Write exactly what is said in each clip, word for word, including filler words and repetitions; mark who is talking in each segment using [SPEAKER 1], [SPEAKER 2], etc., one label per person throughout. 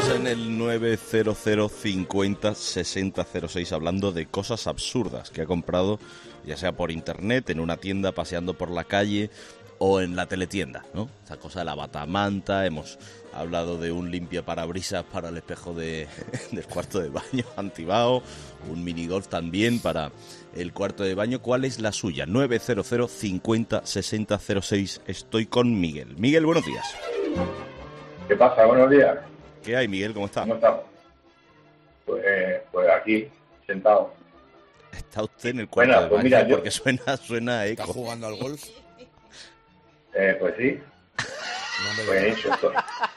[SPEAKER 1] en el nueve cero cero cincuenta sesenta cero seis hablando de cosas absurdas que ha comprado, ya sea por internet, en una tienda, paseando por la calle o en la teletienda, ¿no? Esa cosa de la batamanta, hemos hablado de un limpiaparabrisas para el espejo de, del cuarto de baño antibao, un minigolf también para el cuarto de baño. ¿Cuál es la suya? nueve cero cero cincuenta sesenta cero seis. Estoy con Miguel. Miguel, buenos días.
[SPEAKER 2] ¿Qué pasa? Buenos días.
[SPEAKER 1] ¿Qué hay, Miguel? ¿Cómo está?
[SPEAKER 2] ¿Cómo estamos? Pues, eh, pues aquí, sentado.
[SPEAKER 1] ¿Está usted en el cuarto
[SPEAKER 2] Bueno,
[SPEAKER 1] de
[SPEAKER 2] pues
[SPEAKER 1] baño?
[SPEAKER 2] mira, yo-
[SPEAKER 1] Porque suena, suena eco.
[SPEAKER 3] ¿Está jugando al golf?
[SPEAKER 2] Eh, pues sí,
[SPEAKER 3] No me
[SPEAKER 2] pues
[SPEAKER 3] digas.
[SPEAKER 2] eso estoy.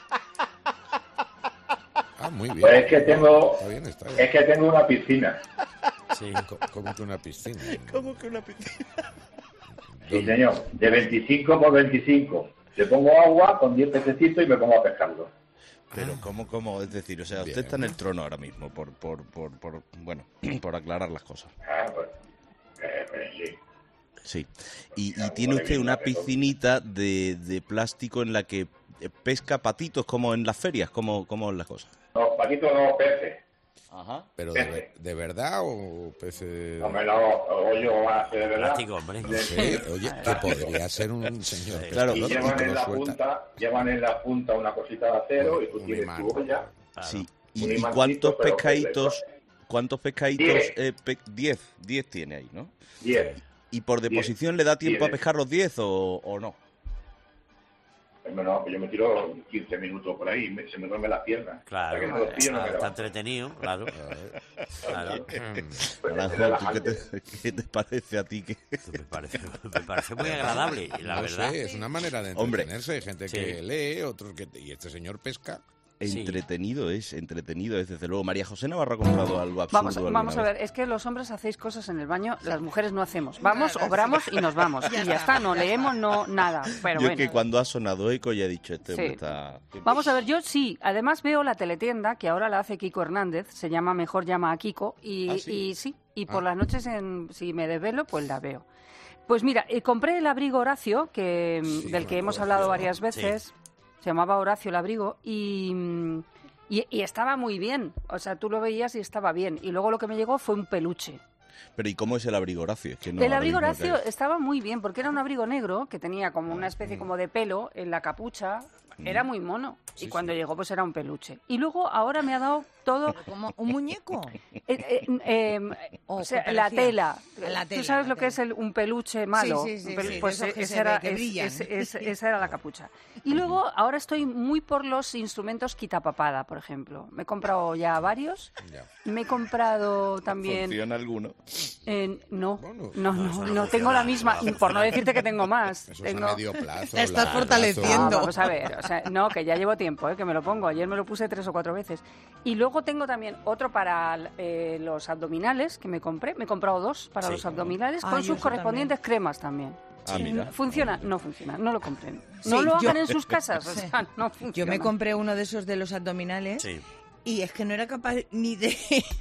[SPEAKER 3] Ah, muy bien.
[SPEAKER 2] Pues es que tengo,
[SPEAKER 3] Está bien, está bien.
[SPEAKER 2] es que tengo una piscina.
[SPEAKER 4] Sí.
[SPEAKER 3] Co- Como que una piscina.
[SPEAKER 1] ¿Cómo que una piscina?
[SPEAKER 2] Sí, señor, de veinticinco por veinticinco. Le pongo agua con diez pececitos y me pongo a pescarlo.
[SPEAKER 1] Pero ¿cómo, cómo? Es decir, o sea, usted
[SPEAKER 3] Bien.
[SPEAKER 1] está en el trono ahora mismo, por, por, por, por bueno, por aclarar las cosas.
[SPEAKER 2] Ah, pues, eh, pues sí.
[SPEAKER 1] Sí. Y, y
[SPEAKER 2] Claro,
[SPEAKER 1] tiene
[SPEAKER 2] vale,
[SPEAKER 1] usted
[SPEAKER 2] bien,
[SPEAKER 1] una
[SPEAKER 2] pero-
[SPEAKER 1] piscinita de, de plástico en la que eh, pesca patitos como en las ferias, como, como en las cosas.
[SPEAKER 2] No, patitos no, peces.
[SPEAKER 1] Ajá.
[SPEAKER 3] ¿Pero de, ve- de verdad o peces?
[SPEAKER 2] No me lo hoyo hace de verdad.
[SPEAKER 4] Plástico, hombre.
[SPEAKER 3] No sé, oye, que podría ser un señor
[SPEAKER 1] Claro.
[SPEAKER 2] Y
[SPEAKER 3] pescador
[SPEAKER 2] llevan
[SPEAKER 3] que
[SPEAKER 2] en
[SPEAKER 3] lo
[SPEAKER 2] la
[SPEAKER 3] suelta.
[SPEAKER 2] punta, llevan en la punta una cosita de acero y tú
[SPEAKER 3] Un
[SPEAKER 2] tienes
[SPEAKER 3] imán.
[SPEAKER 2] tu olla.
[SPEAKER 4] Claro.
[SPEAKER 1] Sí.
[SPEAKER 2] Un
[SPEAKER 1] ¿Y, y
[SPEAKER 2] imancito,
[SPEAKER 1] cuántos
[SPEAKER 2] pero
[SPEAKER 1] pescaditos? ¿Cuántos pescaditos?
[SPEAKER 2] Diez.
[SPEAKER 1] Eh, pe- diez. Diez tiene ahí, ¿no?
[SPEAKER 2] diez.
[SPEAKER 1] ¿Y por
[SPEAKER 2] Diez.
[SPEAKER 1] deposición le da tiempo
[SPEAKER 2] Diez.
[SPEAKER 1] a pescar los diez o, o no?
[SPEAKER 2] Bueno, pues yo me tiro quince minutos por ahí, me- se me duerme la pierna.
[SPEAKER 4] Claro,
[SPEAKER 2] Hasta que no los pillo, no me
[SPEAKER 4] está, está
[SPEAKER 2] levanto.
[SPEAKER 4] entretenido, claro. claro.
[SPEAKER 2] Pues
[SPEAKER 1] Naranjo,
[SPEAKER 2] es
[SPEAKER 1] ¿tú ¿qué,
[SPEAKER 2] relajante.
[SPEAKER 1] te, qué te parece a ti? Que...
[SPEAKER 4] Me parece, me parece muy agradable, la
[SPEAKER 3] No
[SPEAKER 4] verdad.
[SPEAKER 3] sé, es una manera de
[SPEAKER 1] Hombre.
[SPEAKER 3] entretenerse. Hay gente
[SPEAKER 4] Sí.
[SPEAKER 3] que lee, otros que... Y este señor pesca.
[SPEAKER 4] Sí.
[SPEAKER 1] Entretenido es, entretenido es, desde luego. María José Navarro ha comprado algo absurdo.
[SPEAKER 5] Vamos,
[SPEAKER 1] alguna
[SPEAKER 5] vamos a
[SPEAKER 1] vez.
[SPEAKER 5] ver, es que los hombres hacéis cosas en el baño, las mujeres no hacemos. Vamos, obramos y nos vamos. Y ya está, no leemos, no nada. Pero
[SPEAKER 1] Yo
[SPEAKER 5] bueno.
[SPEAKER 1] es que cuando ha sonado eco ya he dicho, este hombre
[SPEAKER 5] Sí.
[SPEAKER 1] está...
[SPEAKER 5] Vamos a ver, yo sí, además veo la teletienda, que ahora la hace Kiko Hernández, se llama Mejor llama a Kiko, y
[SPEAKER 1] ¿Ah, sí?
[SPEAKER 5] y sí, y por
[SPEAKER 3] Ah.
[SPEAKER 5] las noches, en, si me desvelo, pues la veo. Pues mira, eh, compré el abrigo Horacio, que,
[SPEAKER 3] Sí,
[SPEAKER 5] del que
[SPEAKER 3] me
[SPEAKER 5] hemos
[SPEAKER 3] acuerdo,
[SPEAKER 5] hablado
[SPEAKER 3] sí.
[SPEAKER 5] varias veces, se llamaba Horacio el abrigo, y, mm, y, y estaba muy bien, o sea, tú lo veías y estaba bien, y luego lo que me llegó fue un peluche.
[SPEAKER 1] Pero ¿y cómo es el abrigo Horacio? Es que no,
[SPEAKER 5] el
[SPEAKER 1] ahora
[SPEAKER 5] abrigo
[SPEAKER 1] mismo
[SPEAKER 5] Horacio
[SPEAKER 1] que-
[SPEAKER 5] estaba muy bien, porque era un abrigo negro que tenía como una especie como de pelo en la capucha. Era muy mono. y cuando llegó, pues era un peluche. Y luego ahora me ha dado todo...
[SPEAKER 6] ¿Como un muñeco?
[SPEAKER 5] eh, eh, eh,
[SPEAKER 6] ¿O
[SPEAKER 5] o sea,
[SPEAKER 6] qué te
[SPEAKER 5] la
[SPEAKER 6] refieres?
[SPEAKER 5] tela.
[SPEAKER 6] A la tela,
[SPEAKER 5] ¿Tú sabes
[SPEAKER 6] la
[SPEAKER 5] lo que
[SPEAKER 6] tela.
[SPEAKER 5] es el- un peluche malo?
[SPEAKER 6] Sí, sí, sí,
[SPEAKER 5] Un pelu-
[SPEAKER 6] sí, de
[SPEAKER 5] pues
[SPEAKER 6] esos que
[SPEAKER 5] ese
[SPEAKER 6] se
[SPEAKER 5] era,
[SPEAKER 6] ve que
[SPEAKER 5] es-
[SPEAKER 6] brillan.
[SPEAKER 5] es- es- esa era la capucha. Y luego ahora estoy muy por los instrumentos quitapapada, por ejemplo. Me he comprado ya varios.
[SPEAKER 3] Ya.
[SPEAKER 5] Me he comprado también...
[SPEAKER 1] ¿Funciona alguno?
[SPEAKER 5] Eh, no,
[SPEAKER 3] Bueno,
[SPEAKER 5] no,
[SPEAKER 4] no,
[SPEAKER 5] no,
[SPEAKER 4] eso no
[SPEAKER 5] no tengo
[SPEAKER 4] funciona,
[SPEAKER 5] la misma,
[SPEAKER 4] no
[SPEAKER 5] por no decirte que tengo más.
[SPEAKER 3] Eso
[SPEAKER 5] tengo...
[SPEAKER 3] es a medio plazo.
[SPEAKER 6] Estás
[SPEAKER 3] largo
[SPEAKER 6] fortaleciendo.
[SPEAKER 5] No, vamos a ver, o sea, no, que ya llevo tiempo, eh, que me lo pongo. Ayer me lo puse tres o cuatro veces. Y luego tengo también otro para eh, los abdominales que me compré. Me he comprado dos para
[SPEAKER 4] Sí.
[SPEAKER 5] los abdominales
[SPEAKER 6] Ah,
[SPEAKER 5] con
[SPEAKER 6] yo
[SPEAKER 5] sus
[SPEAKER 6] eso
[SPEAKER 5] correspondientes cremas también.
[SPEAKER 1] Ah, mira.
[SPEAKER 5] ¿Funciona? No funciona, no lo compren.
[SPEAKER 6] Sí,
[SPEAKER 5] No lo
[SPEAKER 6] yo-
[SPEAKER 5] hagan en sus casas, o
[SPEAKER 6] Sí.
[SPEAKER 5] sea, no funciona.
[SPEAKER 6] Yo me compré uno de esos de los abdominales
[SPEAKER 4] Sí.
[SPEAKER 6] y es que no era capaz ni de...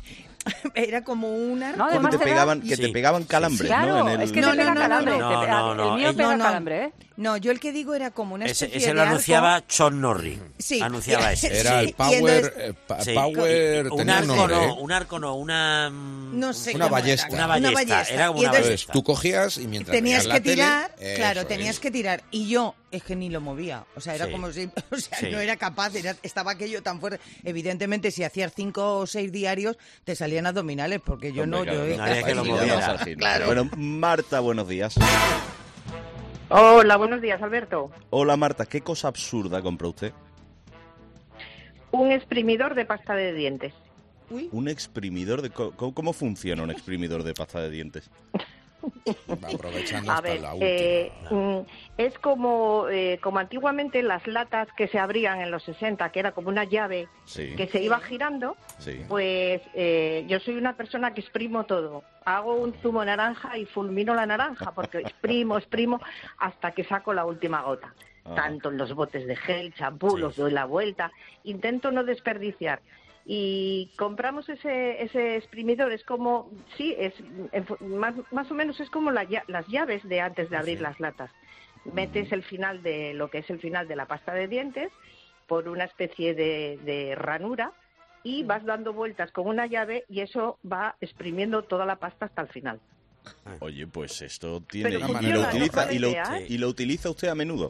[SPEAKER 6] Era como una...
[SPEAKER 5] No,
[SPEAKER 1] Que
[SPEAKER 5] además
[SPEAKER 1] te
[SPEAKER 5] te da-
[SPEAKER 1] pegaban, que te
[SPEAKER 4] Sí.
[SPEAKER 1] pegaban calambres,
[SPEAKER 5] Claro,
[SPEAKER 1] ¿no? En el...
[SPEAKER 5] es que
[SPEAKER 6] No,
[SPEAKER 5] te pega
[SPEAKER 6] no, no,
[SPEAKER 5] calambre.
[SPEAKER 4] no,
[SPEAKER 5] te
[SPEAKER 4] no,
[SPEAKER 5] pega-
[SPEAKER 4] no, no,
[SPEAKER 5] el mío
[SPEAKER 4] el-
[SPEAKER 5] pega
[SPEAKER 6] no, no.
[SPEAKER 5] calambre, ¿eh?
[SPEAKER 6] No, yo el que digo era como una
[SPEAKER 4] Ese,
[SPEAKER 6] especie
[SPEAKER 4] ese
[SPEAKER 6] de
[SPEAKER 4] lo
[SPEAKER 6] arco.
[SPEAKER 4] anunciaba Sean Norris.
[SPEAKER 6] Sí.
[SPEAKER 4] Anunciaba ese.
[SPEAKER 3] Era
[SPEAKER 6] Sí,
[SPEAKER 3] el
[SPEAKER 6] y
[SPEAKER 3] Power...
[SPEAKER 6] entonces-
[SPEAKER 3] eh, pa-
[SPEAKER 4] Sí.
[SPEAKER 3] Power...
[SPEAKER 4] un
[SPEAKER 3] Tenía un
[SPEAKER 4] arco
[SPEAKER 3] nombre,
[SPEAKER 4] no,
[SPEAKER 3] ¿eh?
[SPEAKER 4] un arco no, una... mm,
[SPEAKER 6] No sé
[SPEAKER 3] Una
[SPEAKER 6] cómo era.
[SPEAKER 3] ballesta.
[SPEAKER 4] Una ballesta, era como
[SPEAKER 6] Y
[SPEAKER 4] una
[SPEAKER 6] entonces,
[SPEAKER 3] Entonces, tú cogías y mientras
[SPEAKER 6] tenías
[SPEAKER 3] veías
[SPEAKER 6] que
[SPEAKER 3] la
[SPEAKER 6] tirar,
[SPEAKER 3] tele,
[SPEAKER 6] claro,
[SPEAKER 3] eso
[SPEAKER 6] tenías
[SPEAKER 3] es.
[SPEAKER 6] que tirar. Y yo, es que ni lo movía. O sea, era
[SPEAKER 4] Sí.
[SPEAKER 6] como si, o sea,
[SPEAKER 4] Sí.
[SPEAKER 6] no era capaz, era- estaba aquello tan fuerte. Evidentemente, si hacías cinco o seis diarios, te salían abdominales, porque yo
[SPEAKER 1] Hombre,
[SPEAKER 6] no,
[SPEAKER 1] claro,
[SPEAKER 6] yo...
[SPEAKER 1] no,
[SPEAKER 4] Nadie que lo
[SPEAKER 1] ahí ya
[SPEAKER 4] moviera.
[SPEAKER 1] vas al gimnasio.
[SPEAKER 6] Claro.
[SPEAKER 1] Bueno, Marta, buenos días.
[SPEAKER 7] Hola, buenos días, Alberto.
[SPEAKER 1] Hola, Marta, ¿qué cosa absurda compró usted?
[SPEAKER 7] Un exprimidor de pasta de dientes.
[SPEAKER 6] Uy,
[SPEAKER 1] Un exprimidor de... co- ¿Cómo, cómo funciona un exprimidor de pasta de dientes?
[SPEAKER 3] Va aprovechando
[SPEAKER 7] A
[SPEAKER 3] hasta
[SPEAKER 7] ver,
[SPEAKER 3] la última.
[SPEAKER 7] eh, mm, es como, eh, como antiguamente las latas que se abrían en los sesenta, que era como una llave
[SPEAKER 1] Sí,
[SPEAKER 7] que se iba girando.
[SPEAKER 1] sí.
[SPEAKER 7] Pues eh, yo soy una persona que exprimo todo. Hago un zumo naranja y fulmino la naranja, porque exprimo, exprimo, hasta que saco la última gota.
[SPEAKER 1] Ajá.
[SPEAKER 7] Tanto en los botes de gel, champú,
[SPEAKER 4] Sí.
[SPEAKER 7] los doy la vuelta. Intento no desperdiciar. Y compramos ese ese exprimidor, es como, sí, es en fu- más, más o menos es como la lla- las llaves de antes de abrir las latas. Metes el final de lo que es el final de la pasta de dientes por una especie de, de ranura y vas dando vueltas con una llave y eso va exprimiendo toda la pasta hasta el final.
[SPEAKER 1] Oye, pues esto tiene...
[SPEAKER 7] Pero
[SPEAKER 1] ¿Y,
[SPEAKER 7] funciona,
[SPEAKER 1] lo
[SPEAKER 7] ¿no?
[SPEAKER 1] utiliza, y, lo,
[SPEAKER 7] Para idear.
[SPEAKER 1] ¿Y lo utiliza usted a menudo?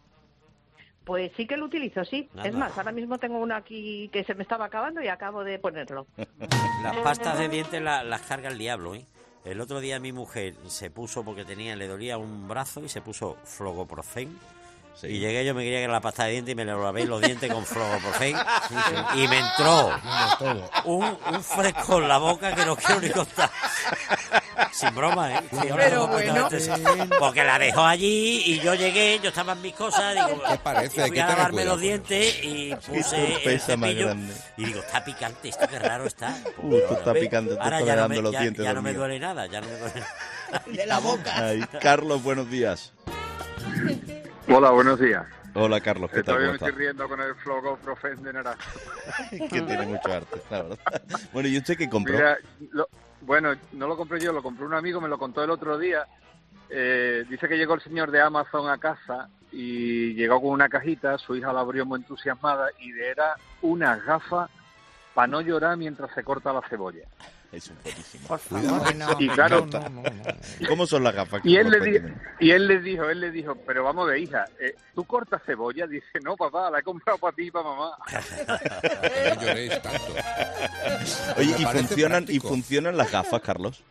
[SPEAKER 7] Pues sí que lo utilizo, sí.
[SPEAKER 4] Nada.
[SPEAKER 7] Es más, ahora mismo tengo uno aquí que se me estaba acabando y acabo de ponerlo.
[SPEAKER 4] Las pastas de dientes la- las carga el diablo, ¿eh? El otro día mi mujer se puso, porque tenía, le dolía un brazo y se puso Flogoprofen.
[SPEAKER 1] Sí.
[SPEAKER 4] Y llegué yo, me quería que era la pasta de dientes y me lo lavé los dientes con Flogoprofen. Y me entró un, un fresco en la boca que no quiero ni contar. Sin broma, ¿eh? Sí, ahora
[SPEAKER 6] Pero
[SPEAKER 4] no
[SPEAKER 6] bueno.
[SPEAKER 4] completamente- Porque la dejó allí y yo llegué, yo estaba en mis cosas, digo,
[SPEAKER 3] ¿Qué parece? Hay
[SPEAKER 4] fui
[SPEAKER 3] que
[SPEAKER 4] a
[SPEAKER 3] tener
[SPEAKER 4] lavarme
[SPEAKER 3] cuidado
[SPEAKER 4] los
[SPEAKER 3] con
[SPEAKER 4] dientes y puse el
[SPEAKER 1] sorpresa más
[SPEAKER 4] cepillo
[SPEAKER 1] grande.
[SPEAKER 4] y digo, está picante, esto qué raro está.
[SPEAKER 1] Uh, esto está
[SPEAKER 4] ¿Ves?
[SPEAKER 1] picante, te
[SPEAKER 4] Ahora
[SPEAKER 1] está
[SPEAKER 4] ya no
[SPEAKER 1] dando
[SPEAKER 4] me,
[SPEAKER 1] los
[SPEAKER 4] ya,
[SPEAKER 1] dientes
[SPEAKER 4] ya no me
[SPEAKER 1] dormidos.
[SPEAKER 4] duele nada, ya no me duele nada.
[SPEAKER 6] De la boca.
[SPEAKER 1] Ay, Carlos, buenos días.
[SPEAKER 8] Hola, buenos días.
[SPEAKER 1] Hola, Carlos, ¿qué tal?
[SPEAKER 8] Todavía
[SPEAKER 1] ¿Cómo
[SPEAKER 8] me estoy
[SPEAKER 1] estás?
[SPEAKER 8] riendo con el Flogoprofen de naranja.
[SPEAKER 1] Que tiene mucho arte, la verdad. Bueno, ¿y usted qué compró?
[SPEAKER 8] Mira, lo- bueno, no lo compré yo, lo compró un amigo, me lo contó el otro día. Eh, dice que llegó el señor de Amazon a casa y llegó con una cajita, su hija la abrió muy entusiasmada y era una gafa para no llorar mientras se corta la cebolla.
[SPEAKER 1] Es un buenísimo.
[SPEAKER 5] Por
[SPEAKER 3] Cuidado.
[SPEAKER 5] favor.
[SPEAKER 6] No,
[SPEAKER 8] Y claro,
[SPEAKER 3] No, no, no, no.
[SPEAKER 1] ¿Cómo son las gafas?
[SPEAKER 8] Y él, le
[SPEAKER 1] Carlos?
[SPEAKER 8] di-
[SPEAKER 1] Cuénteme.
[SPEAKER 8] y él le dijo, él le dijo, pero vamos de hija, eh, ¿tú cortas cebolla? Dice, no, papá, la he comprado para ti y para mamá.
[SPEAKER 3] Que no lloréis tanto.
[SPEAKER 1] Oye,
[SPEAKER 3] Me
[SPEAKER 1] ¿y
[SPEAKER 3] parece
[SPEAKER 1] funcionan, ¿y
[SPEAKER 3] práctico.
[SPEAKER 1] funcionan las gafas, Carlos?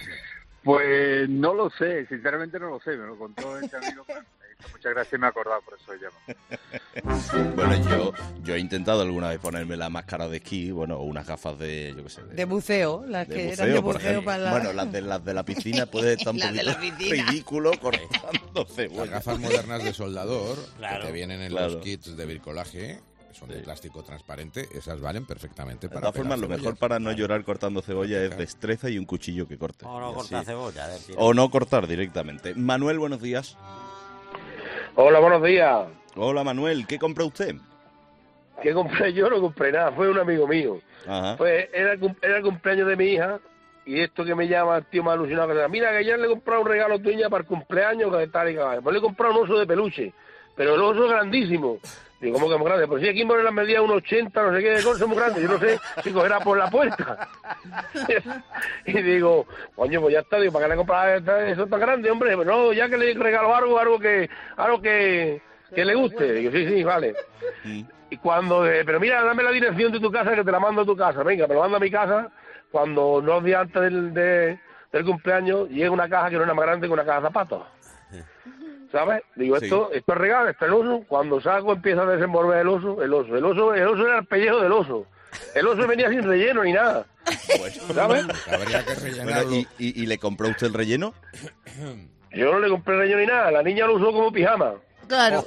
[SPEAKER 8] Pues no lo sé, sinceramente no lo sé, me lo contó este amigo. Me hizo muchas gracias y me he acordado, por eso llamo.
[SPEAKER 1] Bueno, yo, yo he intentado alguna vez ponerme la máscara de esquí, bueno, o unas gafas de, yo qué sé,
[SPEAKER 6] De buceo, las
[SPEAKER 1] de
[SPEAKER 6] que
[SPEAKER 1] buceo,
[SPEAKER 6] eran de
[SPEAKER 1] por
[SPEAKER 6] buceo
[SPEAKER 1] ejemplo.
[SPEAKER 6] para la...
[SPEAKER 1] Bueno, las de, las de la piscina puede estar un
[SPEAKER 6] Las de la
[SPEAKER 1] poquito
[SPEAKER 6] piscina.
[SPEAKER 1] ridículo cortando
[SPEAKER 3] Las
[SPEAKER 1] cebolla.
[SPEAKER 3] gafas modernas de soldador,
[SPEAKER 4] Claro.
[SPEAKER 3] que te vienen en
[SPEAKER 1] Claro.
[SPEAKER 3] los kits de bricolaje, que son de
[SPEAKER 1] Sí.
[SPEAKER 3] plástico transparente, esas valen perfectamente
[SPEAKER 1] De
[SPEAKER 3] para
[SPEAKER 1] todas
[SPEAKER 3] pelar
[SPEAKER 1] formas, lo
[SPEAKER 3] cebollas.
[SPEAKER 1] mejor para no llorar cortando cebolla es
[SPEAKER 3] Claro.
[SPEAKER 1] destreza y un cuchillo que corte.
[SPEAKER 4] O no
[SPEAKER 1] Y
[SPEAKER 4] corta
[SPEAKER 1] así-
[SPEAKER 4] cebolla. a ver, tira.
[SPEAKER 1] O no cortar directamente. Manuel, buenos días.
[SPEAKER 9] Hola, buenos días.
[SPEAKER 1] Hola, Manuel, ¿qué compró usted?
[SPEAKER 9] ¿Qué compré yo? No compré nada, fue un amigo mío.
[SPEAKER 1] Ajá.
[SPEAKER 9] Pues era el, cum- era el cumpleaños de mi hija y esto que me llama el tío más alucinado que sea, mira que ayer le he comprado un regalo a tu niña para el cumpleaños que tal y que vaya. Pues le he comprado un oso de peluche, pero el oso es grandísimo. Digo, ¿cómo que es muy grande? Pues sí, aquí ponen las medidas uno ochenta, no sé qué, son muy grandes. Yo no sé si cogerá por la puerta. Y digo, coño, pues ya está, digo, ¿para qué le compras eso tan grande, hombre? Pues no, ya que le regalo algo, algo que algo que, que le guste. Digo, sí, sí, vale.
[SPEAKER 1] Mm.
[SPEAKER 9] Y cuando, eh, pero mira, dame la dirección de tu casa que te la mando a tu casa. Venga, me lo mando a mi casa. Cuando unos días antes del, de- del cumpleaños llega una caja que no era más grande que una caja de zapatos. ¿Sabes? Digo,
[SPEAKER 1] Sí.
[SPEAKER 9] esto, esto es regalo, esto es el oso. Cuando saco empieza a desenvolver el oso, el oso. El oso, el oso era el pellejo del oso. El oso venía sin relleno ni nada. ¿Sabes?
[SPEAKER 3] Habría que
[SPEAKER 1] Bueno,
[SPEAKER 3] rellenarlo.
[SPEAKER 1] ¿y, y, y le compró usted el relleno?
[SPEAKER 9] Yo no le compré relleno ni nada. La niña lo usó como pijama.
[SPEAKER 6] Claro.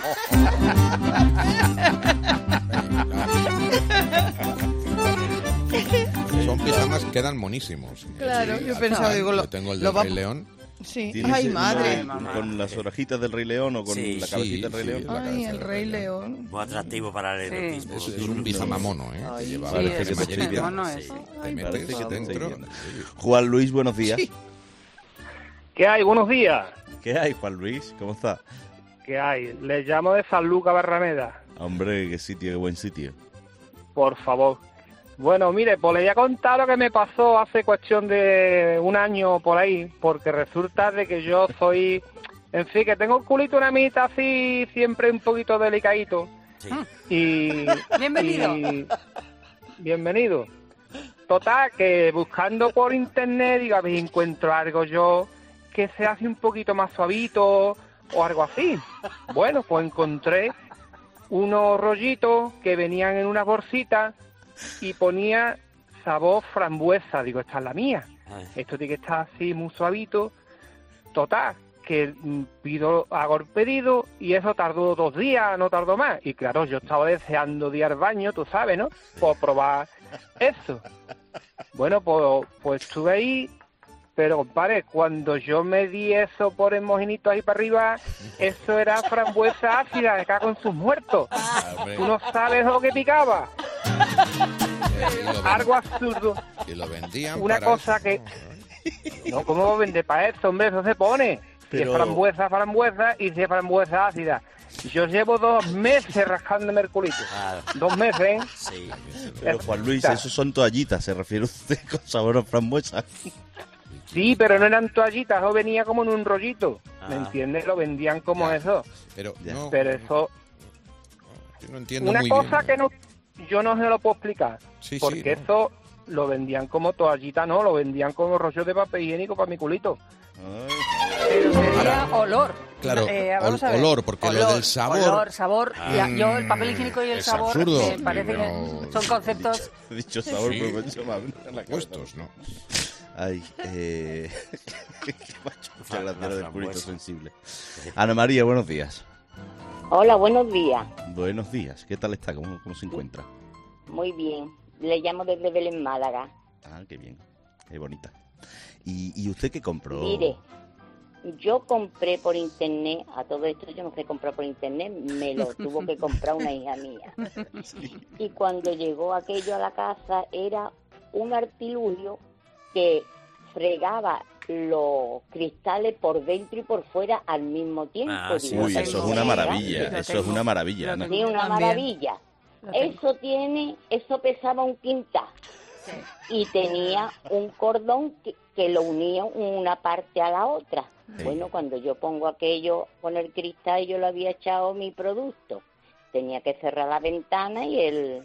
[SPEAKER 3] Son pijamas que quedan monísimos.
[SPEAKER 6] Claro,
[SPEAKER 3] Sí,
[SPEAKER 6] yo
[SPEAKER 3] al
[SPEAKER 6] pensaba,
[SPEAKER 3] final.
[SPEAKER 6] digo, lo-
[SPEAKER 3] Yo tengo el
[SPEAKER 6] lo
[SPEAKER 3] del
[SPEAKER 6] va-
[SPEAKER 3] Rey León.
[SPEAKER 6] Sí.
[SPEAKER 1] ¿Tienes
[SPEAKER 6] Ay,
[SPEAKER 1] uno
[SPEAKER 6] madre.
[SPEAKER 1] con- con las orejitas del Rey León o con
[SPEAKER 4] Sí,
[SPEAKER 1] la
[SPEAKER 3] sí,
[SPEAKER 1] cabecita del Rey
[SPEAKER 3] sí,
[SPEAKER 1] León?
[SPEAKER 3] la
[SPEAKER 6] Ay,
[SPEAKER 3] cabeza
[SPEAKER 6] el
[SPEAKER 3] del
[SPEAKER 6] Rey
[SPEAKER 3] Rey
[SPEAKER 6] León.
[SPEAKER 4] Muy atractivo para el erotismo.
[SPEAKER 3] Es, es un pijama mono, ¿eh?
[SPEAKER 6] Ay,
[SPEAKER 3] que lleva
[SPEAKER 6] sí,
[SPEAKER 1] Parece
[SPEAKER 6] es
[SPEAKER 1] que te estoy
[SPEAKER 3] cremallera.
[SPEAKER 1] viendo.
[SPEAKER 5] mono
[SPEAKER 4] Sí.
[SPEAKER 5] ese.
[SPEAKER 3] Te
[SPEAKER 6] Ay,
[SPEAKER 3] metes
[SPEAKER 1] Parece que te estoy
[SPEAKER 3] dentro.
[SPEAKER 1] viendo. Juan Luis, buenos días.
[SPEAKER 6] Sí.
[SPEAKER 10] ¿Qué hay? Buenos días.
[SPEAKER 1] ¿Qué hay, Juan Luis? ¿Cómo está?
[SPEAKER 10] ¿Qué hay? Les llamo de San Lucas Barrameda.
[SPEAKER 1] Hombre, qué sitio, qué buen sitio.
[SPEAKER 10] Por favor. Bueno, mire, pues le voy a contar lo que me pasó hace cuestión de un año por ahí, porque resulta de que yo soy, en fin, que tengo el culito una mitad así, siempre un poquito delicadito.
[SPEAKER 4] Sí.
[SPEAKER 10] Y...
[SPEAKER 5] Bienvenido.
[SPEAKER 10] y- bienvenido. Total, que buscando por internet, digo, a ver, encuentro algo yo que se hace un poquito más suavito o algo así. Bueno, pues encontré unos rollitos que venían en una bolsita y ponía sabor frambuesa. Digo, esta es la mía.
[SPEAKER 4] Ay.
[SPEAKER 10] Esto tiene que estar así muy suavito. Total, que mm, pido, hago el pedido y eso tardó dos días, no tardó más. Y claro, yo estaba deseando ir al baño, tú sabes, ¿no? Por probar eso. Bueno, pues, pues estuve ahí, pero compadre, cuando yo me di eso por el mojinito ahí para arriba, eso era frambuesa ácida, de acá con sus muertos.
[SPEAKER 3] Hombre,
[SPEAKER 10] Tú no sabes lo que picaba.
[SPEAKER 3] y lo ven-
[SPEAKER 10] Algo absurdo.
[SPEAKER 3] y lo vendían
[SPEAKER 10] Una
[SPEAKER 3] para
[SPEAKER 10] cosa
[SPEAKER 3] eso.
[SPEAKER 10] que... No, ¿cómo vende para eso, hombre? Eso se pone. Si
[SPEAKER 1] Pero-
[SPEAKER 10] es frambuesa, frambuesa, y si es frambuesa ácida. Yo llevo dos meses rascándome el culito.
[SPEAKER 4] Claro.
[SPEAKER 10] Dos meses, ¿eh?
[SPEAKER 4] Sí.
[SPEAKER 1] Pero Juan Luis, eso son toallitas, ¿se refiere usted con sabor a frambuesa?
[SPEAKER 10] Sí, pero no eran toallitas, eso venía como en un rollito. ¿Me
[SPEAKER 4] Ah.
[SPEAKER 10] entiendes? Lo vendían como
[SPEAKER 3] Ya.
[SPEAKER 10] eso.
[SPEAKER 3] Pero no,
[SPEAKER 10] Pero eso...
[SPEAKER 3] yo no entiendo
[SPEAKER 10] Una
[SPEAKER 3] muy
[SPEAKER 10] cosa
[SPEAKER 3] bien.
[SPEAKER 10] que no, yo no se lo puedo explicar.
[SPEAKER 3] Sí, sí,
[SPEAKER 10] porque
[SPEAKER 3] no.
[SPEAKER 10] eso lo vendían como toallita, no, lo vendían como rollo de papel higiénico para mi culito.
[SPEAKER 5] Pero sería olor.
[SPEAKER 3] Claro,
[SPEAKER 5] Eh, vamos
[SPEAKER 3] ol-
[SPEAKER 5] a ver.
[SPEAKER 3] olor, porque lo
[SPEAKER 5] Olor,
[SPEAKER 3] del sabor-
[SPEAKER 5] Olor, sabor.
[SPEAKER 3] Ah.
[SPEAKER 5] Ya, yo, el papel higiénico y el
[SPEAKER 3] Es
[SPEAKER 5] sabor
[SPEAKER 3] absurdo.
[SPEAKER 5] me parece
[SPEAKER 3] No.
[SPEAKER 5] que son conceptos.
[SPEAKER 1] He dicho sabor,
[SPEAKER 3] Sí.
[SPEAKER 1] pero me he hecho mal en la cabeza.
[SPEAKER 3] Puestos, ¿no?
[SPEAKER 1] Ay, eh... qué macho, muchas
[SPEAKER 4] Una
[SPEAKER 1] gracias del purito
[SPEAKER 4] frambuesa.
[SPEAKER 1] sensible. Ana María, buenos días.
[SPEAKER 11] Hola, buenos días.
[SPEAKER 1] Buenos días. ¿Qué tal está? ¿Cómo, cómo se encuentra?
[SPEAKER 11] Muy bien. Le llamo desde Belén, Málaga.
[SPEAKER 1] Ah, qué bien. Qué bonita. ¿Y, y usted qué compró?
[SPEAKER 11] Mire, yo compré por internet, a todo esto yo no sé comprar por internet, me lo tuvo que comprar una hija mía. Y cuando llegó aquello a la casa era un artilugio que fregaba los cristales por dentro y por fuera al mismo tiempo.
[SPEAKER 1] Ah, sí,
[SPEAKER 11] Digo,
[SPEAKER 1] uy, eso es una maravilla. Eso es una maravilla, Ana.
[SPEAKER 11] Sí, una
[SPEAKER 6] También.
[SPEAKER 11] maravilla. Eso tiene, eso pesaba un quintal. Y tenía un cordón que, que lo unía una parte a la otra.
[SPEAKER 1] Sí.
[SPEAKER 11] Bueno, cuando yo pongo aquello con el cristal, yo lo había echado mi producto. Tenía que cerrar la ventana y el...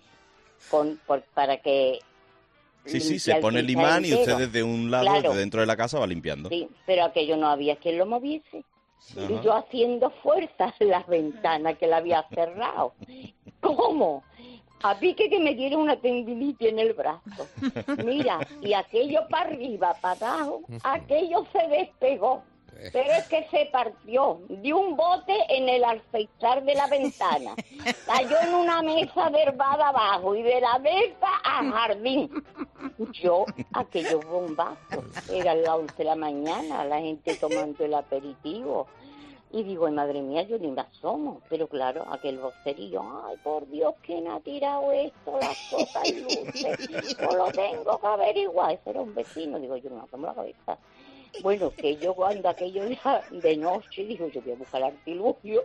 [SPEAKER 11] Con, por, para que...
[SPEAKER 1] Sí, sí,
[SPEAKER 11] limpie
[SPEAKER 1] se pone el
[SPEAKER 11] cristal
[SPEAKER 1] imán y usted
[SPEAKER 11] entero.
[SPEAKER 1] desde un lado,
[SPEAKER 11] Claro.
[SPEAKER 1] desde dentro de la casa, va limpiando.
[SPEAKER 11] Sí, pero aquello no había quien lo moviese.
[SPEAKER 1] Ajá.
[SPEAKER 11] Y yo haciendo fuerza en las ventanas que la había cerrado. ¿Cómo? A pique que me diera una tendinitis en el brazo. Mira, y aquello para arriba, para abajo, aquello se despegó. Pero es que se partió de un bote en el alféizar de la ventana. Cayó en una mesa verbada abajo y de la mesa al jardín. Yo, aquellos bombazos, eran las once de la mañana, la gente tomando el aperitivo. Y digo, ay, madre mía, yo ni me asomo. Pero claro, aquel vocerillo, ay, por Dios, ¿quién ha tirado esto? Las cosas luces. No lo tengo que averiguar. Ese era un vecino. Digo, yo no me asomo la cabeza. Bueno, que yo cuando aquello era de noche, digo, yo voy a buscar el artilugio,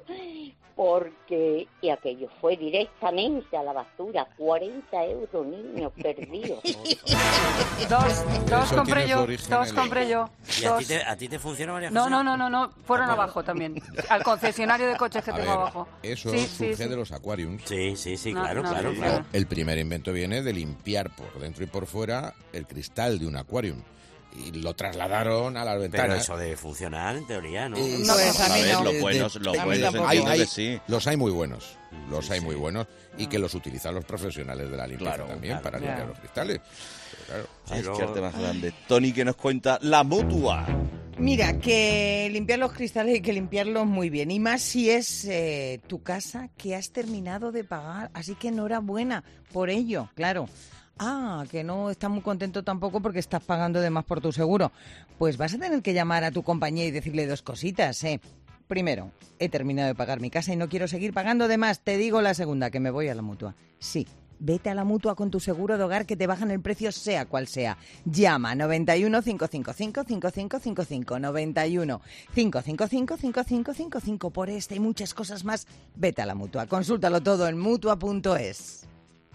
[SPEAKER 11] porque, y aquello fue directamente a la basura, cuarenta euros, niños perdidos.
[SPEAKER 5] Dos, dos
[SPEAKER 3] Eso
[SPEAKER 5] compré
[SPEAKER 3] tiene su
[SPEAKER 5] yo,
[SPEAKER 3] origen
[SPEAKER 5] dos
[SPEAKER 3] en-
[SPEAKER 5] compré yo.
[SPEAKER 4] ¿Y a ti,
[SPEAKER 5] Dos.
[SPEAKER 4] te, a ti te funciona, María José?
[SPEAKER 5] No, no, no, no, no, fueron abajo también. Al concesionario de coches que
[SPEAKER 3] A
[SPEAKER 5] tengo
[SPEAKER 3] ver,
[SPEAKER 5] abajo.
[SPEAKER 3] eso
[SPEAKER 5] Sí,
[SPEAKER 3] surge
[SPEAKER 5] sí, sí.
[SPEAKER 3] de los aquariums.
[SPEAKER 4] Sí, sí, sí,
[SPEAKER 5] No,
[SPEAKER 4] claro,
[SPEAKER 5] no,
[SPEAKER 4] claro,
[SPEAKER 5] sí,
[SPEAKER 4] claro.
[SPEAKER 5] claro.
[SPEAKER 3] El primer invento viene de limpiar por dentro y por fuera el cristal de un aquarium. Y lo trasladaron a las
[SPEAKER 4] Pero
[SPEAKER 3] ventanas.
[SPEAKER 4] eso debe funcionar, en teoría, ¿no?
[SPEAKER 3] Eh,
[SPEAKER 6] No, pues a mí
[SPEAKER 1] A ver,
[SPEAKER 6] no.
[SPEAKER 1] los buenos, los
[SPEAKER 6] A mí
[SPEAKER 1] buenos
[SPEAKER 6] tampoco.
[SPEAKER 3] hay,
[SPEAKER 1] entiendo
[SPEAKER 3] hay-
[SPEAKER 1] que sí.
[SPEAKER 3] los hay muy buenos, los
[SPEAKER 4] Sí,
[SPEAKER 3] hay
[SPEAKER 4] sí.
[SPEAKER 3] muy buenos y que los utilizan los profesionales de la limpieza
[SPEAKER 1] Claro,
[SPEAKER 3] también
[SPEAKER 4] claro.
[SPEAKER 3] para
[SPEAKER 5] Claro.
[SPEAKER 3] limpiar los cristales. Pero claro,
[SPEAKER 1] Ay, es
[SPEAKER 4] luego-
[SPEAKER 1] que arte más grande. Tony, que nos cuenta la mutua.
[SPEAKER 6] Mira, que limpiar los cristales hay que limpiarlos muy bien. Y más si es eh, tu casa que has terminado de pagar. Así que enhorabuena por ello, claro. Ah, que no estás muy contento tampoco porque estás pagando de más por tu seguro. Pues vas a tener que llamar a tu compañía y decirle dos cositas, ¿eh? Primero, he terminado de pagar mi casa y no quiero seguir pagando de más. Te digo la segunda, que me voy a la Mutua. Sí, vete a la Mutua con tu seguro de hogar que te bajan el precio sea cual sea. Llama noventa y uno, cinco cinco cinco, cinco cinco cinco cinco, noventa y uno, cinco cinco cinco, cinco cinco cinco cinco por este y muchas cosas más. Vete a la Mutua, consúltalo todo en mutua punto es.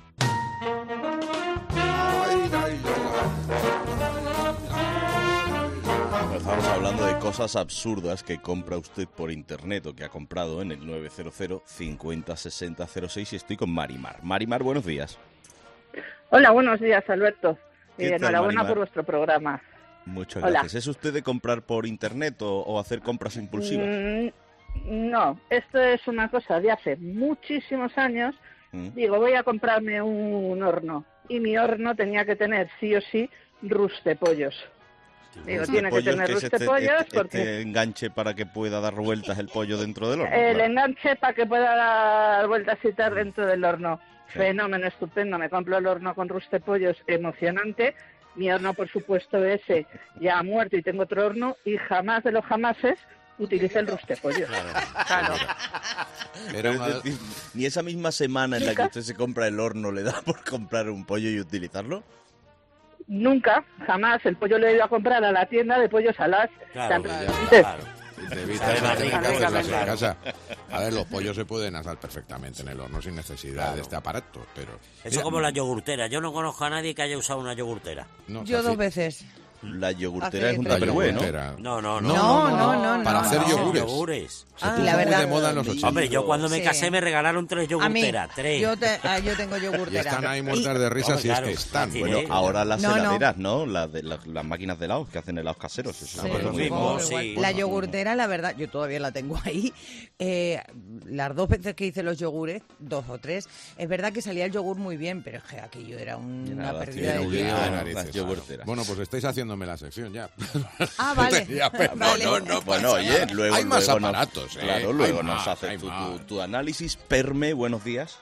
[SPEAKER 1] Estamos hablando de cosas absurdas que compra usted por internet o que ha comprado en el nueve cero cero, cincuenta, sesenta, cero seis y estoy con Marimar. Marimar, buenos días.
[SPEAKER 12] Hola, buenos días, Alberto.
[SPEAKER 1] ¿Qué
[SPEAKER 12] Y
[SPEAKER 1] tal,
[SPEAKER 12] enhorabuena
[SPEAKER 1] Marimar?
[SPEAKER 12] por vuestro programa.
[SPEAKER 1] Muchas
[SPEAKER 12] Hola.
[SPEAKER 1] gracias. ¿Es usted de comprar por internet o, o hacer compras impulsivas?
[SPEAKER 12] Mm, no, esto es una cosa de hace muchísimos años.
[SPEAKER 1] ¿Mm?
[SPEAKER 12] Digo, voy a comprarme un horno. Y mi horno tenía que tener, sí o sí, rustepollos. Digo,
[SPEAKER 1] Este
[SPEAKER 12] tiene que
[SPEAKER 1] pollo,
[SPEAKER 12] tener
[SPEAKER 1] ¿qué es este-
[SPEAKER 12] rustepollos
[SPEAKER 1] este-
[SPEAKER 12] porque
[SPEAKER 1] este enganche para que pueda dar vueltas el pollo dentro del horno.
[SPEAKER 12] el
[SPEAKER 1] Claro.
[SPEAKER 12] enganche para que pueda dar vueltasitas dentro del horno.
[SPEAKER 1] Sí.
[SPEAKER 12] Fenómeno, estupendo. Me compro el horno con rustepollos, emocionante. Mi horno, por supuesto, ese ya ha muerto y tengo otro horno y jamás de los jamases utilicé el rustepollo.
[SPEAKER 5] Claro.
[SPEAKER 3] Era
[SPEAKER 1] Es
[SPEAKER 3] una-
[SPEAKER 1] decir, ni esa misma semana en la que usted se compra el horno le da por comprar un pollo y utilizarlo.
[SPEAKER 12] Nunca, jamás. El pollo lo he ido a comprar a la tienda de pollos alas.
[SPEAKER 4] Claro,
[SPEAKER 12] Tan-
[SPEAKER 4] claro,
[SPEAKER 12] Entonces,
[SPEAKER 4] claro.
[SPEAKER 3] Te evitas hacerlas en casa. A ver, los pollos se pueden asar perfectamente en el horno sin necesidad claro. de este aparato, pero...
[SPEAKER 4] Eso Mira, como la yogurtera. Yo no conozco a nadie que haya usado una yogurtera.
[SPEAKER 6] No, Yo dos veces.
[SPEAKER 1] La yogurtera es un tupperware, ¿no?
[SPEAKER 4] No, no, no.
[SPEAKER 6] No, no, no. no
[SPEAKER 3] Para
[SPEAKER 6] no,
[SPEAKER 3] hacer
[SPEAKER 6] no.
[SPEAKER 3] yogures.
[SPEAKER 4] yogures.
[SPEAKER 6] Ah, la verdad.
[SPEAKER 3] Muy de moda en los ochenta.
[SPEAKER 4] Hombre, yo cuando me casé sí. me regalaron tres yogurteras. Tres.
[SPEAKER 6] Yo, te, ah, yo tengo yogurtera.
[SPEAKER 3] Y están ahí muertas y... de risa si claro, es que están.
[SPEAKER 1] Bueno, ahora las
[SPEAKER 6] no,
[SPEAKER 1] heladeras, ¿no? ¿no? Las, de, las, las máquinas de helados que hacen helados caseros. Eso
[SPEAKER 6] sí,
[SPEAKER 1] es lo
[SPEAKER 4] mismo. Sí.
[SPEAKER 6] La yogurtera, la verdad, yo todavía la tengo ahí. Eh, las dos veces que hice los yogures, dos o tres, es verdad que salía el yogur muy bien, pero es que aquello era una nada, pérdida de tiempo.
[SPEAKER 3] Bueno, pues estáis haciéndome la sección ya.
[SPEAKER 6] Ah, vale.
[SPEAKER 3] No, no, no.
[SPEAKER 1] Bueno, oye, luego...
[SPEAKER 3] Hay más
[SPEAKER 1] luego
[SPEAKER 3] aparatos,
[SPEAKER 1] nos,
[SPEAKER 3] ¿eh?
[SPEAKER 1] Claro, luego
[SPEAKER 3] hay
[SPEAKER 1] nos
[SPEAKER 3] más,
[SPEAKER 1] haces tu, tu, tu análisis. Perme, buenos días.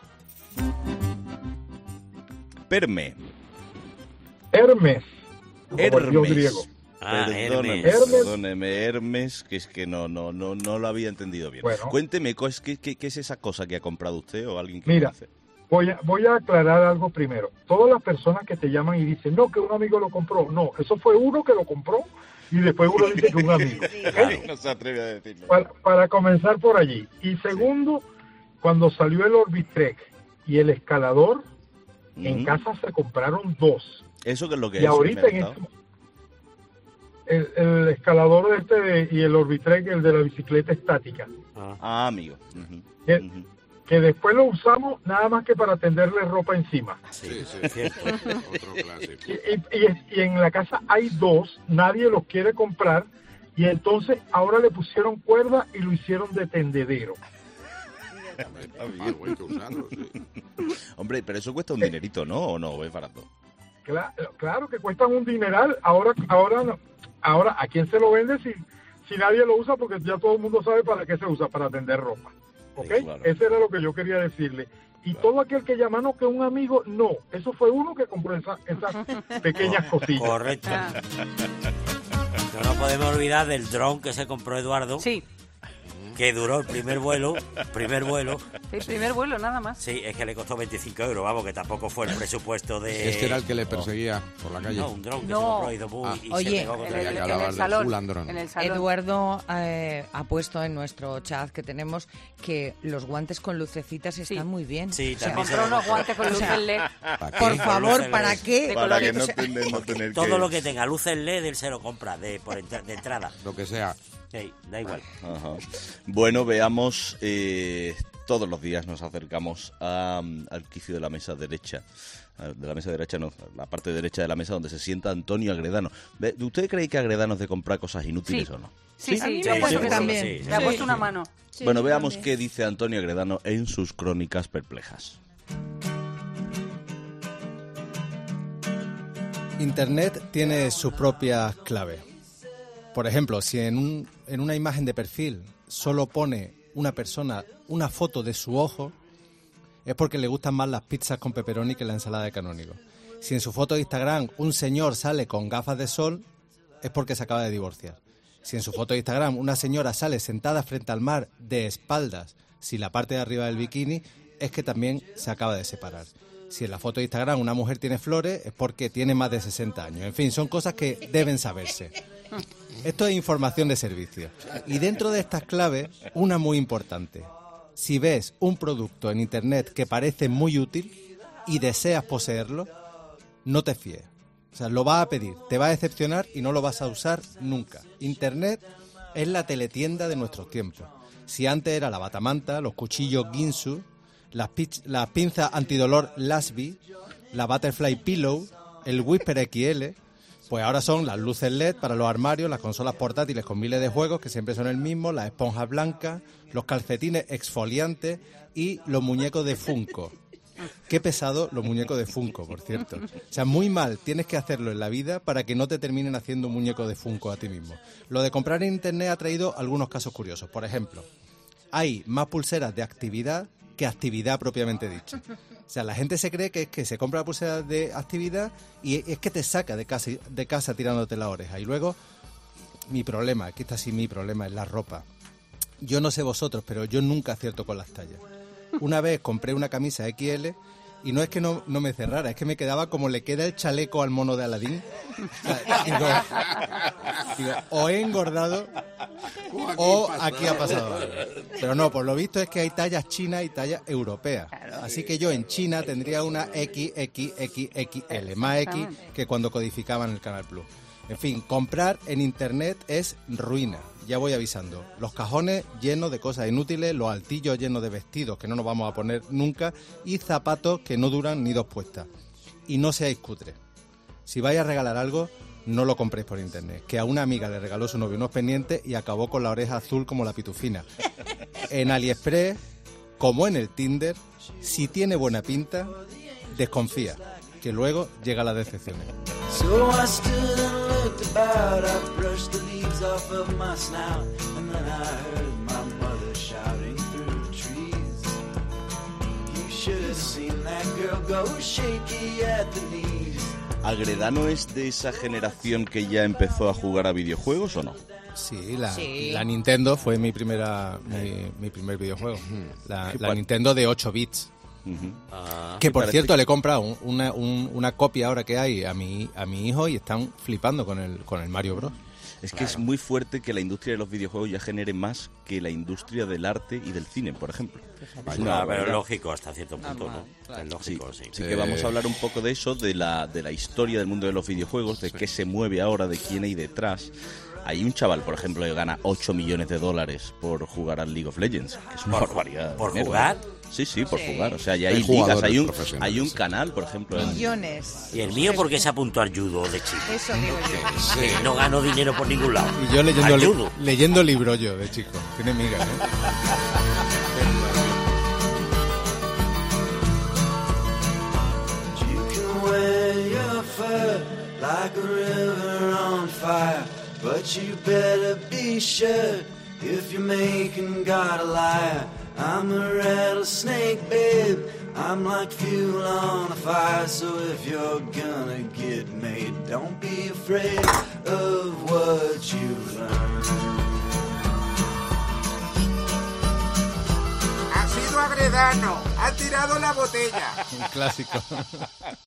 [SPEAKER 1] Perme.
[SPEAKER 13] Hermes.
[SPEAKER 1] Hermes.
[SPEAKER 13] Griego.
[SPEAKER 4] Ah,
[SPEAKER 1] Perdóneme,
[SPEAKER 4] Hermes.
[SPEAKER 1] perdóneme, Hermes, que es que no, no, no, no lo había entendido bien.
[SPEAKER 13] Bueno.
[SPEAKER 1] Cuénteme, ¿qué, qué, ¿qué es esa cosa que ha comprado usted o alguien que
[SPEAKER 13] Mira,
[SPEAKER 1] conoce?
[SPEAKER 13] Voy a, voy a aclarar algo primero. Todas las personas que te llaman y dicen, no, que un amigo lo compró. No, eso fue uno que lo compró y después uno dice que un amigo.
[SPEAKER 1] ¿Okay? No se atreve a decirlo.
[SPEAKER 13] Para, para comenzar por allí. Y segundo, cuando salió el Orbitrek y el escalador, uh-huh. en casa se compraron dos.
[SPEAKER 1] ¿Eso qué es lo que
[SPEAKER 13] y
[SPEAKER 1] es?
[SPEAKER 13] Ahorita en este, el, el escalador de este de, y el Orbitrek, el de la bicicleta estática.
[SPEAKER 1] Ah, amigo. Uh-huh.
[SPEAKER 13] Que,
[SPEAKER 1] uh-huh.
[SPEAKER 13] que después lo usamos nada más que para tenderle ropa encima.
[SPEAKER 3] Sí, sí, cierto. Otro clásico.
[SPEAKER 13] Y, y, y en la casa hay dos, nadie los quiere comprar, y entonces ahora le pusieron cuerda y lo hicieron de tendedero.
[SPEAKER 3] Está bien, hay que usarlo, sí.
[SPEAKER 1] Hombre, pero eso cuesta un dinerito, ¿no? ¿O no? ¿Es barato?
[SPEAKER 13] Claro, claro que cuestan un dineral. Ahora, ahora, no. Ahora, ¿a quién se lo vende si, si nadie lo usa? Porque ya todo el mundo sabe para qué se usa, para tender ropa. ¿Ok? Sí, claro. Eso era lo que yo quería decirle. Y claro. todo aquel que llama, no, que un amigo, no. Eso fue uno que compró esa, esas pequeñas cosillas.
[SPEAKER 4] Correcto. No nos podemos olvidar del dron que se compró Eduardo.
[SPEAKER 5] Sí.
[SPEAKER 4] Que duró el primer vuelo, primer vuelo.
[SPEAKER 5] El primer vuelo, nada más.
[SPEAKER 4] Sí, es que le costó veinticinco euros, vamos, que tampoco fue el presupuesto de...
[SPEAKER 3] Este era el que le perseguía oh. por la calle.
[SPEAKER 4] No, un dron que
[SPEAKER 5] no.
[SPEAKER 4] se compró y, de,
[SPEAKER 6] ah.
[SPEAKER 4] y
[SPEAKER 6] Oye,
[SPEAKER 4] se pegó
[SPEAKER 5] en
[SPEAKER 4] contra
[SPEAKER 5] el,
[SPEAKER 4] el,
[SPEAKER 5] en el salón, en el salón.
[SPEAKER 6] Eduardo eh, ha puesto en nuestro chat que tenemos que los guantes con lucecitas están
[SPEAKER 5] sí.
[SPEAKER 6] muy bien.
[SPEAKER 4] Sí,
[SPEAKER 5] se compró unos guantes con luces L E D.
[SPEAKER 6] Por favor, ¿para qué?
[SPEAKER 1] Para que no, tener, no tener
[SPEAKER 4] todo
[SPEAKER 1] que...
[SPEAKER 4] lo que tenga luces L E D él se lo compra de, por entra, de entrada.
[SPEAKER 3] Lo que sea.
[SPEAKER 4] Sí, da igual.
[SPEAKER 1] Ajá. Bueno, veamos, eh, todos los días nos acercamos a, al quicio de la mesa derecha, de la mesa derecha no, la parte derecha de la mesa donde se sienta Antonio Agredano. ¿Usted cree que Agredano es de comprar cosas inútiles
[SPEAKER 5] sí.
[SPEAKER 1] o no?
[SPEAKER 5] Sí, sí,
[SPEAKER 6] sí,
[SPEAKER 5] sí,
[SPEAKER 6] sí, sí,
[SPEAKER 5] sí,
[SPEAKER 6] también.
[SPEAKER 5] sí, sí. Le ha puesto una mano.
[SPEAKER 6] Sí,
[SPEAKER 1] bueno, veamos
[SPEAKER 6] también.
[SPEAKER 1] qué dice Antonio Agredano en sus crónicas perplejas.
[SPEAKER 14] Internet tiene su propia clave. Por ejemplo, si en, un, en una imagen de perfil solo pone una persona una foto de su ojo, es porque le gustan más las pizzas con pepperoni que la ensalada de canónigo. Si en su foto de Instagram un señor sale con gafas de sol, es porque se acaba de divorciar. Si en su foto de Instagram una señora sale sentada frente al mar de espaldas, sin la parte de arriba del bikini, es que también se acaba de separar. Si en la foto de Instagram una mujer tiene flores, es porque tiene más de sesenta años. En fin, son cosas que deben saberse. Esto es información de servicio. Y dentro de estas claves, una muy importante. Si ves un producto en Internet que parece muy útil y deseas poseerlo, no te fíes. O sea, lo vas a pedir, te va a decepcionar y no lo vas a usar nunca. Internet es la teletienda de nuestros tiempos. Si antes era la batamanta, los cuchillos Ginsu, las, pich- las pinzas antidolor Lasby, la Butterfly Pillow, el Whisper X L... Pues ahora son las luces L E D para los armarios, las consolas portátiles con miles de juegos que siempre son el mismo, las esponjas blancas, los calcetines exfoliantes y los muñecos de Funko. Qué pesado los muñecos de Funko, por cierto. O sea, muy mal tienes que hacerlo en la vida para que no te terminen haciendo un muñeco de Funko a ti mismo. Lo de comprar en Internet ha traído algunos casos curiosos. Por ejemplo, hay más pulseras de actividad que actividad propiamente dicha. O sea, la gente se cree que es que se compra la pulsera de actividad y es que te saca de casa, de casa tirándote la oreja. Y luego, mi problema, aquí está sí mi problema, es la ropa. Yo no sé vosotros, pero yo nunca acierto con las tallas. Una vez compré una camisa equis ele Y no es que no, no me cerrara, es que me quedaba como le queda el chaleco al mono de Aladín. O sea, digo, digo, o he engordado o aquí ha pasado algo. Pero no, por lo visto es que hay tallas chinas y tallas europeas. Así que yo en China tendría una equis equis equis equis ele, más X que cuando codificaban el Canal Plus. En fin, comprar en internet es ruina. Ya voy avisando. Los cajones llenos de cosas inútiles, los altillos llenos de vestidos que no nos vamos a poner nunca y zapatos que no duran ni dos puestas. Y no seáis cutres. Si vais a regalar algo, no lo compréis por internet. Que a una amiga le regaló su novio unos pendientes y acabó con la oreja azul como la pitufina. En AliExpress, como en el Tinder, si tiene buena pinta, desconfía, que luego llega la decepción.
[SPEAKER 15] So I stood and looked about, I brushed the leaves off of my snout, and then I heard my mother shouting through the trees. You should have seen that girl go shaky at the knees.
[SPEAKER 1] ¿Agredano es de esa generación que ya empezó a jugar a videojuegos o no?
[SPEAKER 14] Sí, la,
[SPEAKER 6] Sí.
[SPEAKER 14] la Nintendo fue mi primera mi, mi primer videojuego. La,
[SPEAKER 1] ¿Qué
[SPEAKER 14] la
[SPEAKER 1] pa-
[SPEAKER 14] Nintendo de ocho bits.
[SPEAKER 1] Uh-huh.
[SPEAKER 4] Ah,
[SPEAKER 14] Que
[SPEAKER 1] Me
[SPEAKER 14] por
[SPEAKER 1] parece
[SPEAKER 14] cierto
[SPEAKER 1] que-
[SPEAKER 14] le he comprado un- una, un- una copia ahora que hay a mi a mi hijo y están flipando con el con el Mario Bros.
[SPEAKER 1] Es que es muy fuerte que la industria de los videojuegos ya genere más que la industria del arte y del cine, por ejemplo. Es una
[SPEAKER 4] Ah, pero es
[SPEAKER 1] barbaridad.
[SPEAKER 4] lógico hasta cierto punto,
[SPEAKER 6] Normal,
[SPEAKER 4] ¿no?
[SPEAKER 6] claro.
[SPEAKER 4] Es lógico, sí.
[SPEAKER 1] Así que vamos a hablar un poco de eso, de la, de la historia del mundo de los videojuegos, de qué se mueve ahora, de quién hay detrás. Hay un chaval, por ejemplo, que gana ocho millones de dólares por jugar al League of Legends, que es una
[SPEAKER 4] ¿Por-
[SPEAKER 1] barbaridad. de
[SPEAKER 4] por
[SPEAKER 1] dinero,
[SPEAKER 4] jugar?
[SPEAKER 1] ¿eh? Sí, sí, por
[SPEAKER 6] Sí.
[SPEAKER 1] jugar. O sea, ya
[SPEAKER 3] Hay
[SPEAKER 1] hay ligas,
[SPEAKER 3] jugadores
[SPEAKER 1] hay un,
[SPEAKER 3] profesionales,
[SPEAKER 1] hay un
[SPEAKER 3] sí.
[SPEAKER 1] canal, por ejemplo. en-
[SPEAKER 6] Millones.
[SPEAKER 4] ¿Y el mío por qué se apuntó al judo de chico?
[SPEAKER 6] Eso digo yo.
[SPEAKER 4] Que no gano dinero por ningún lado.
[SPEAKER 14] Y yo leyendo
[SPEAKER 4] Al
[SPEAKER 14] li-
[SPEAKER 4] judo.
[SPEAKER 14] leyendo libros yo de chico. Tiene migas, ¿eh?
[SPEAKER 15] You can wear your fur like a river on fire, but you better be sure if you're making God a liar. I'm a rattlesnake, babe. I'm like fuel on a fire, so if you're gonna get made, don't be afraid of what you've learned.
[SPEAKER 16] Ha sido agredano, ha tirado la botella.
[SPEAKER 14] Un clásico.